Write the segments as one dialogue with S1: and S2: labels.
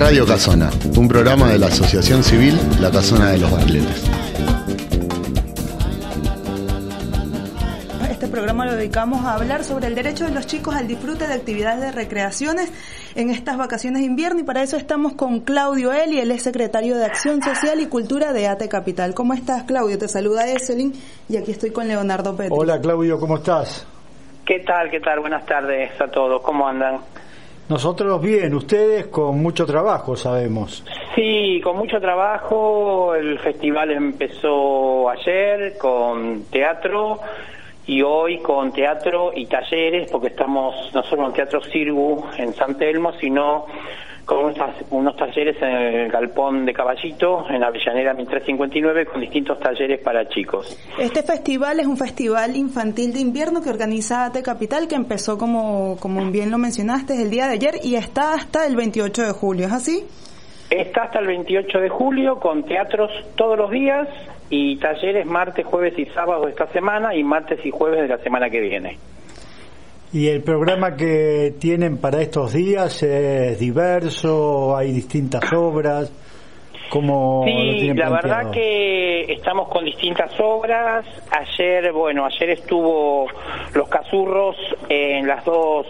S1: Radio Casona, un programa de la Asociación Civil La Casona de los Barletes.
S2: Este programa lo dedicamos a hablar sobre el derecho de los chicos al disfrute de actividades de recreaciones en estas vacaciones de invierno, y para eso estamos con Claudio Eli, él es secretario de Acción Social y Cultura de ATE Capital. ¿Cómo estás, Claudio? Te saluda Eselin y aquí estoy con Leonardo Petri.
S3: Hola, Claudio, ¿cómo estás?
S4: ¿Qué tal? Buenas tardes a todos. ¿Cómo andan?
S3: Nosotros bien, ustedes con mucho trabajo, sabemos.
S4: Sí, con mucho trabajo. El festival empezó ayer con teatro y hoy con teatro y talleres, porque estamos no solo en Teatro Sirgu en San Telmo, sino con unos talleres en el Galpón de Caballito, en Avellaneda 1359, con distintos talleres para chicos.
S2: Este festival es un festival infantil de invierno que organiza ATE Capital, que empezó, como bien lo mencionaste, el día de ayer y está hasta el 28 de julio, ¿es así?
S4: Está hasta el 28 de julio, con teatros todos los días y talleres martes, jueves y sábado de esta semana y martes y jueves de la semana que viene.
S3: ¿Y el programa que tienen para estos días es diverso? ¿Hay distintas obras? ¿Cómo
S4: sí,
S3: lo tienen
S4: la
S3: planteado?
S4: verdad que estamos con distintas obras. Ayer estuvo Los Cazurros en las dos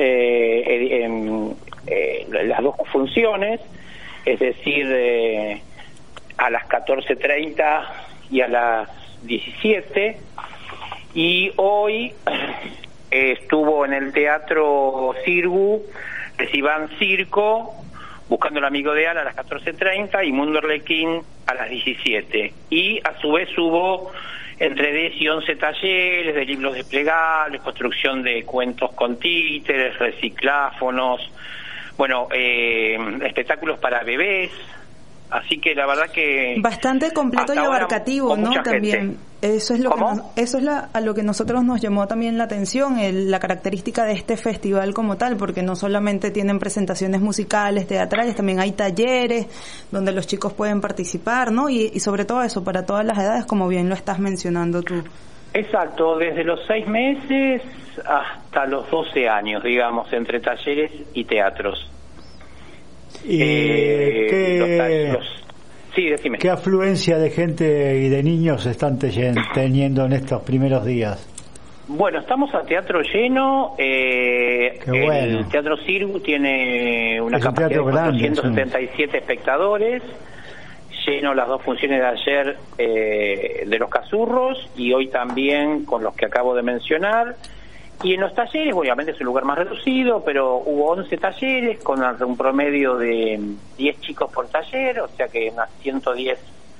S4: las dos funciones, es decir, a las 14:30 y a las 17, y hoy estuvo en el Teatro Sirgu Iván Circo, Buscando el Amigo de Ana a las 14:30 y Mundo Arlequín a las 17. Y a su vez hubo entre 10 y 11 talleres de libros desplegables, construcción de cuentos con títeres, recicláfonos, espectáculos para bebés. Así que la verdad que
S2: bastante completo y abarcativo, ¿no? También eso es lo a lo que nosotros nos llamó también la atención, la característica de este festival como tal, porque no solamente tienen presentaciones musicales, teatrales, también hay talleres donde los chicos pueden participar, ¿no? Y sobre todo eso, para todas las edades, como bien lo estás mencionando tú.
S4: Exacto, desde los 6 meses hasta los 12 años, digamos, entre talleres y teatros.
S3: ¿Y
S4: sí, decime.
S3: qué afluencia de gente y de niños están teniendo en estos primeros días?
S4: Bueno, estamos a teatro lleno. El Teatro Sirgu tiene una capacidad de 477 espectadores. Lleno las dos funciones de ayer de Los Cazurros y hoy también con los que acabo de mencionar. Y en los talleres, obviamente es un lugar más reducido, pero hubo 11 talleres con un promedio de 10 chicos por taller, o sea que unas 110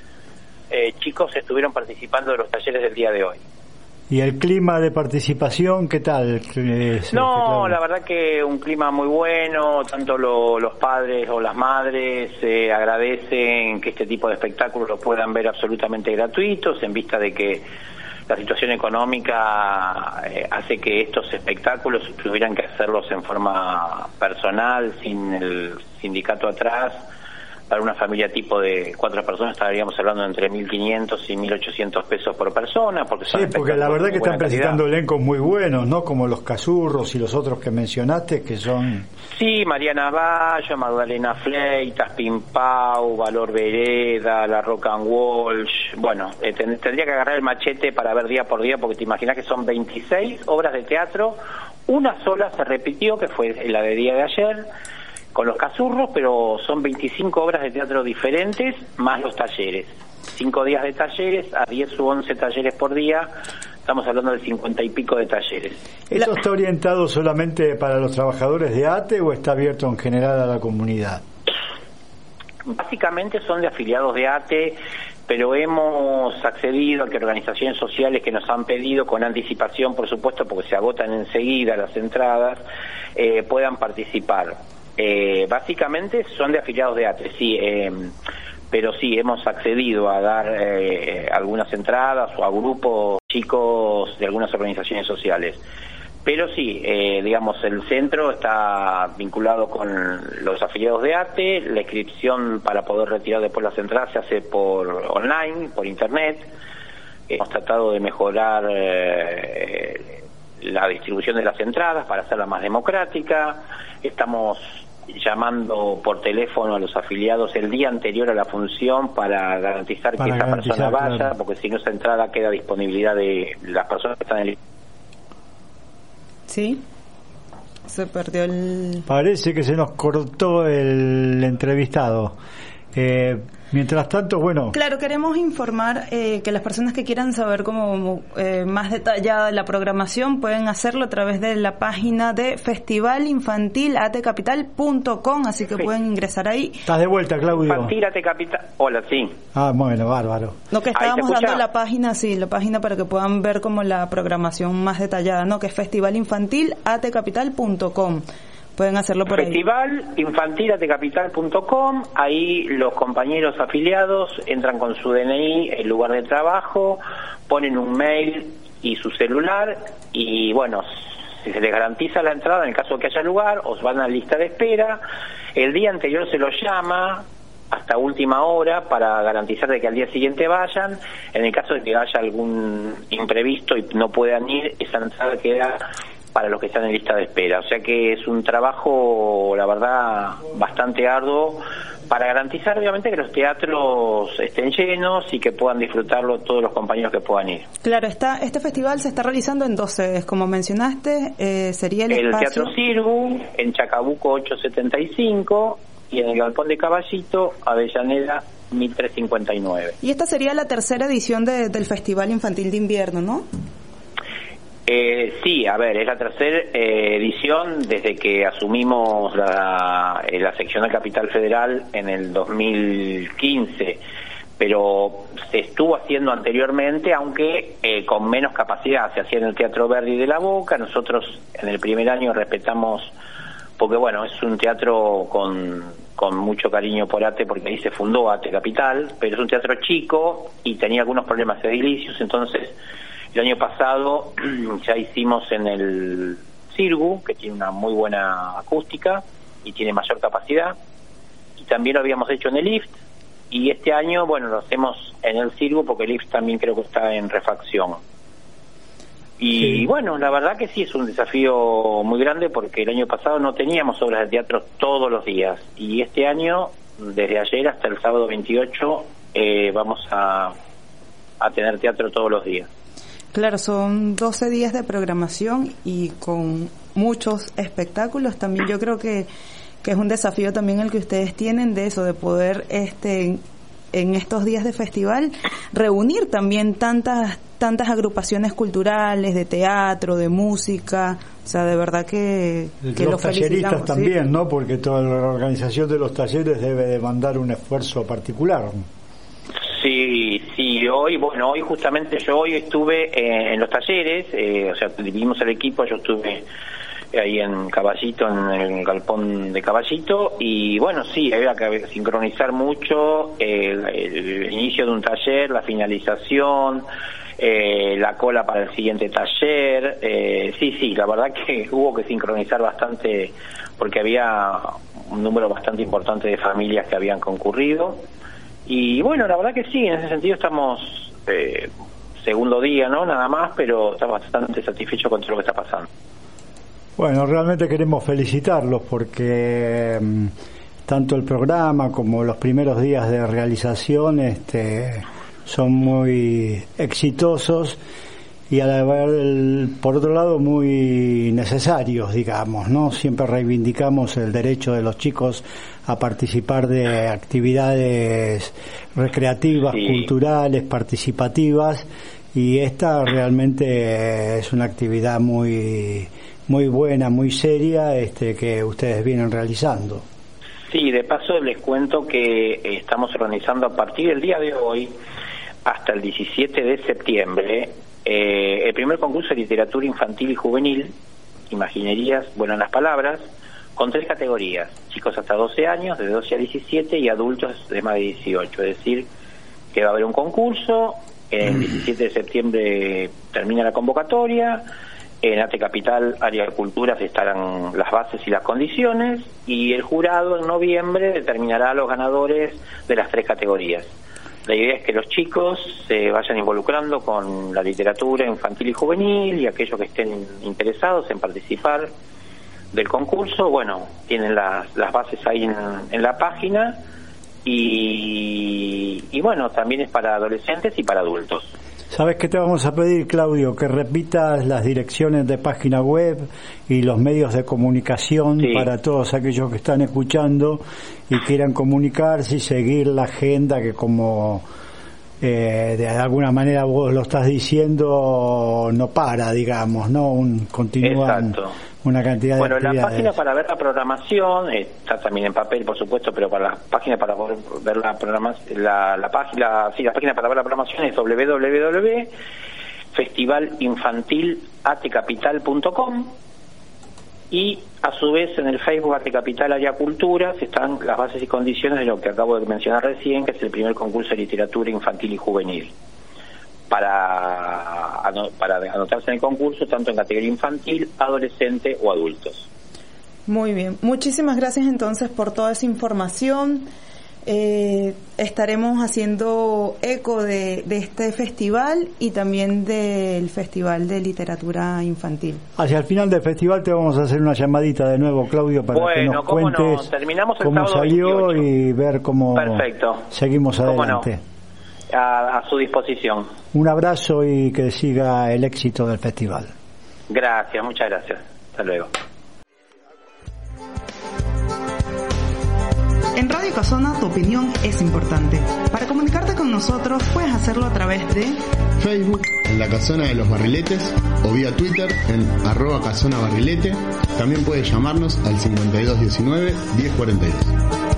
S4: chicos estuvieron participando de los talleres del día de hoy.
S3: ¿Y el clima de participación qué tal?
S4: No, la verdad que un clima muy bueno, tanto los padres o las madres agradecen que este tipo de espectáculos los puedan ver absolutamente gratuitos, en vista de que la situación económica hace que estos espectáculos tuvieran que hacerlos en forma personal, sin el sindicato atrás. Para una familia tipo de 4 personas estaríamos hablando de entre 1.500 y 1.800 pesos por persona. Porque
S3: la verdad que están presentando elencos muy buenos, ¿no? Como Los Cazurros y los otros que mencionaste, que son...
S4: Sí, Mariana Bayo, Magdalena Fleitas, Pimpau, Valor Vereda, La Rock and Walsh. Bueno, tendría que agarrar el machete para ver día por día, porque te imaginas que son 26 obras de teatro. Una sola se repitió, que fue la de día de ayer, con Los Cazurros, pero son 25 obras de teatro diferentes, más los talleres. 5 días de talleres, a 10 u 11 talleres por día, estamos hablando de 50 y pico de talleres.
S3: ¿Eso está orientado solamente para los trabajadores de ATE o está abierto en general a la comunidad?
S4: Básicamente son de afiliados de ATE, pero hemos accedido a que organizaciones sociales que nos han pedido con anticipación, por supuesto, porque se agotan enseguida las entradas, puedan participar. Básicamente son de afiliados de ATE, sí, pero sí, hemos accedido a dar algunas entradas o a grupos chicos de algunas organizaciones sociales. Pero sí, digamos, el centro está vinculado con los afiliados de ATE, la inscripción para poder retirar después las entradas se hace por online, por internet. Hemos tratado de mejorar la distribución de las entradas para hacerla más democrática. Estamos llamando por teléfono a los afiliados el día anterior a la función para garantizar que esa persona vaya, claro. Porque si no, esa entrada queda a disponibilidad de las personas que están en el...
S2: Sí, se perdió el...
S3: Parece que se nos cortó el entrevistado. Mientras tanto, bueno...
S2: Claro, queremos informar que las personas que quieran saber como más detallada la programación pueden hacerlo a través de la página de festivalinfantilatecapital.com, así que pueden ingresar ahí.
S3: ¿Estás de vuelta, Claudio?
S4: Infantil Atecapital. Hola, sí.
S3: Ah, bueno, bárbaro.
S2: No, que estábamos dando la página, sí, la página para que puedan ver como la programación más detallada, ¿no? Que es festivalinfantilatecapital.com. Pueden hacerlo por
S4: Festivalinfantilatecapital.com. Ahí los compañeros afiliados entran con su DNI, el lugar de trabajo, ponen un mail y su celular y bueno, si se les garantiza la entrada en el caso de que haya lugar, os van a la lista de espera. El día anterior se los llama hasta última hora para garantizar de que al día siguiente vayan. En el caso de que haya algún imprevisto y no puedan ir, esa entrada queda para los que están en lista de espera. O sea que es un trabajo, la verdad, bastante arduo para garantizar, obviamente, que los teatros estén llenos y que puedan disfrutarlo todos los compañeros que puedan ir.
S2: Claro, este festival se está realizando en 2 sedes, como mencionaste, sería el espacio...
S4: Teatro Cirgu, en Chacabuco 875, y en el Galpón de Caballito, Avellaneda 1359.
S2: Y esta sería la 3ª edición del Festival Infantil de Invierno, ¿no?
S4: Sí, a ver, es la 3ª edición desde que asumimos la sección de Capital Federal en el 2015, pero se estuvo haciendo anteriormente, aunque con menos capacidad. Se hacía en el Teatro Verdi de la Boca. Nosotros en el primer año respetamos, porque bueno, es un teatro con mucho cariño por ATE, porque ahí se fundó ATE Capital, pero es un teatro chico y tenía algunos problemas edilicios. Entonces el año pasado ya hicimos en el Cirgu, que tiene una muy buena acústica y tiene mayor capacidad, y también lo habíamos hecho en el IFT, y este año, bueno, lo hacemos en el Cirgu porque el IFT también creo que está en refacción. Y sí, bueno, la verdad que sí, es un desafío muy grande porque el año pasado no teníamos obras de teatro todos los días, y este año, desde ayer hasta el sábado 28, vamos a tener teatro todos los días.
S2: Claro, son 12 días de programación y con muchos espectáculos. También yo creo que es un desafío también el que ustedes tienen de eso, de poder en estos días de festival reunir también tantas agrupaciones culturales, de teatro, de música. O sea, de verdad que
S3: los talleristas también, ¿sí? ¿No? Porque toda la organización de los talleres debe demandar un esfuerzo particular.
S4: Sí, hoy justamente yo estuve en los talleres, o sea, dividimos el equipo, yo estuve ahí en Caballito, en el Galpón de Caballito, y bueno, sí, había que sincronizar mucho el inicio de un taller, la finalización, la cola para el siguiente taller. Sí, la verdad que hubo que sincronizar bastante porque había un número bastante importante de familias que habían concurrido. Y bueno, la verdad que sí, en ese sentido estamos segundo día, ¿no? Nada más, pero estamos bastante satisfechos con todo lo que está pasando.
S3: Bueno, realmente queremos felicitarlos porque tanto el programa como los primeros días de realización son muy exitosos y a la vez, por otro lado, muy necesarios, digamos, ¿no? Siempre reivindicamos el derecho de los chicos a participar de actividades recreativas, sí, culturales, participativas, y esta realmente es una actividad muy buena, muy seria, que ustedes vienen realizando.
S4: Sí, de paso les cuento que estamos organizando a partir del día de hoy hasta el 17 de septiembre el primer concurso de literatura infantil y juvenil, Imaginerías Vuelan las Palabras, con 3 categorías: chicos hasta 12 años, de 12 a 17, y adultos de más de 18. Es decir, que va a haber un concurso, el 17 de septiembre termina la convocatoria, en ATE Capital, Área de Culturas, estarán las bases y las condiciones, y el jurado en noviembre determinará a los ganadores de las 3 categorías. La idea es que los chicos se vayan involucrando con la literatura infantil y juvenil, y aquellos que estén interesados en participar del concurso, bueno, tienen las bases ahí en la página y bueno, también es para adolescentes y para adultos.
S3: ¿Sabes qué te vamos a pedir, Claudio? Que repitas las direcciones de página web y los medios de comunicación para todos aquellos que están escuchando y quieran comunicarse y seguir la agenda que, como de alguna manera vos lo estás diciendo, no para, digamos, ¿no? Continúan una cantidad de actividades.
S4: La página para ver la programación está también en papel, por supuesto, pero para la página para poder ver la programación, la página para ver la programación es www.festivalinfantilatecapital.com, y a su vez en el Facebook Arte Capital Área Culturas están las bases y condiciones de lo que acabo de mencionar recién, que es el primer concurso de literatura infantil y juvenil. Para anotarse en el concurso, tanto en categoría infantil, adolescente o adultos.
S2: Muy bien, muchísimas gracias entonces por toda esa información. Estaremos haciendo eco de este festival y también del Festival de Literatura Infantil.
S3: Hacia el final del festival te vamos a hacer una llamadita de nuevo, Claudio, para que nos cuentes cómo salió 28. Y ver cómo seguimos adelante.
S4: A su disposición.
S3: Un abrazo y que siga el éxito del festival.
S4: Gracias, muchas gracias. Hasta luego.
S2: En Radio Casona tu opinión es importante. Para comunicarte con nosotros puedes hacerlo a través de
S1: Facebook en La Casona de los Barriletes o vía Twitter en @casonabarrilete. También puedes llamarnos al 5219-1042.